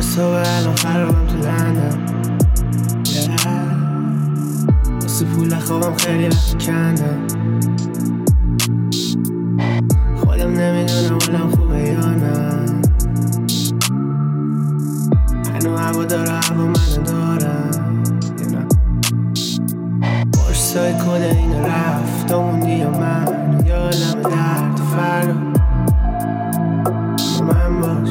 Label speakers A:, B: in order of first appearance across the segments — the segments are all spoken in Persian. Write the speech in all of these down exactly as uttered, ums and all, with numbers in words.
A: صبح الان خرابم تو لندن واسه پول خوابم خیلی وقت کندم خودم نمیدونم حالم خوبه یا نه هنو هوا داره هوا منو دارم یا نه باشتای کل اینو رفت موندی یا من یادم درد فردا با من باش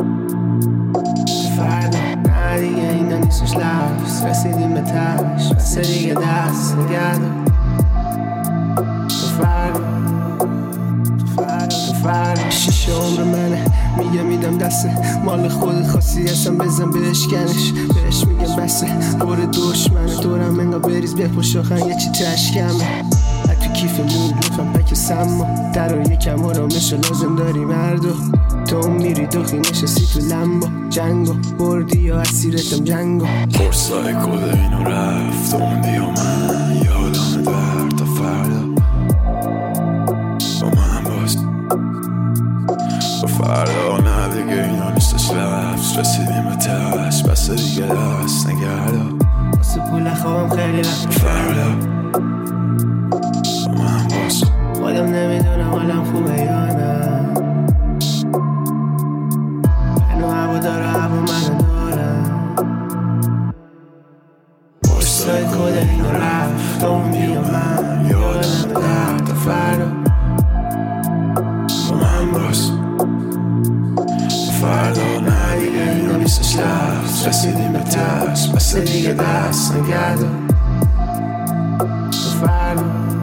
A: فردا نه دیگه اینا نیستش لفظ رسیدیم به تش بسه دیگه دست نگه دار تو فردا تو فردا تو فردا شیشه عمر منه میگه میدم دسته مال خودت خواستی هستم بزن بشکنش بهش میگم بسه بر دشمنه دورم انگا بریز بپوش آخن یه چی تشکمه تو کیف نور لطفم پک سما در رو یکم آرامش لازم داری مردو تو میری دخی نشستی تو لمبا جنگو بردی یا اسیرتم جنگو
B: فرصای کل اینو رفت موندی یا من یادم درد تا فردا با من باز با فردا نه دیگه اینا نیستش لفظ رسیدیم به تش بسه دیگه دست نگردا
A: واسه پول خوابم خیلی وقت
B: فردا با من باز
A: خودم نمیدونم حالم خوبه یا نه هنو هوا داره هوا منو دارم باشتای کل اینو رفت موندی یا من یادم درد تا فردا
B: با من باز فردا نه دیگه اینا نیستش لفظ رسیدیم به تش بسه دیگه دست نگردا
A: تو فردا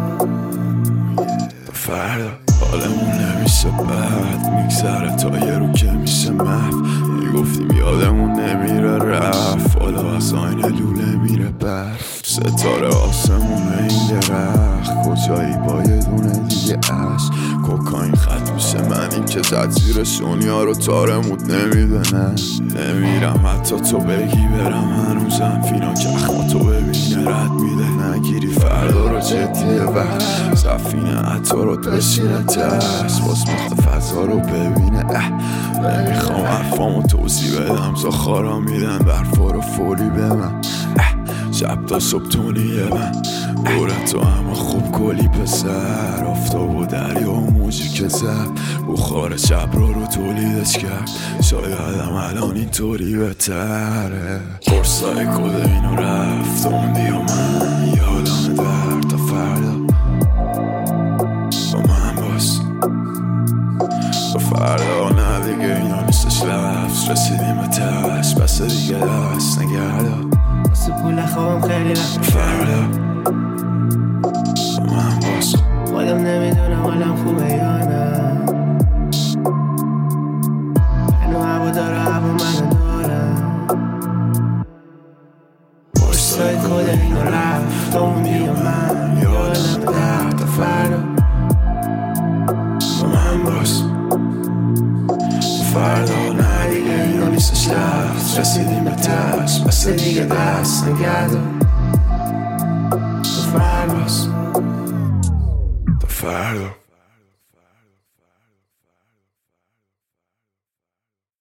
B: تو فردا حالمون نمیشه بد میگذره تا یه رو که میشه محو میگفتیم یادمون نمیره رفت حالا از آینه لوله میره برف ستاره آسمون این درخت کجایی با یه دونه دیگه عشق کوکاین خط میشه من این که زد زیر شونیا رو تارمود نمیده نه نمیرم حتی تو بگی برم هنوزم فینا که اخما تو ببینه رد میده نگیری فردا رو جدیه وقت سفینه عطارات بشینه ترس باز مخت فضا رو ببینه اه نمیخوام حرفامو توضیح بدم زخارا میدن برفا رو فوری به من شب تا صبح تونیه من بوره تو همه خوب کلی پسر آفتاب و دریا و موجی که زد بخار شب رو رو تولیدش کرد شایدم الان اینطوری بهتره فرصای کل اینو رفت موندی و من یادم درد تا فردا با من باز با فردا نه دیگه اینا نیستش لفظ رسیدیم به تش بسه دیگه دست نگردا
A: واسه پول خوابم خیلی وقت
B: فردا با من باز
A: خودم نمیدونم حالم خوبه یا نه هنو هوا داره هوا منو دارم باشتای کل اینو رفت موندی یا من یادم درد تا فردا
B: با من باز فردا نه دیگه اینا نیستش لفظ رسیدیم به تش بسه دیگه دست نگردا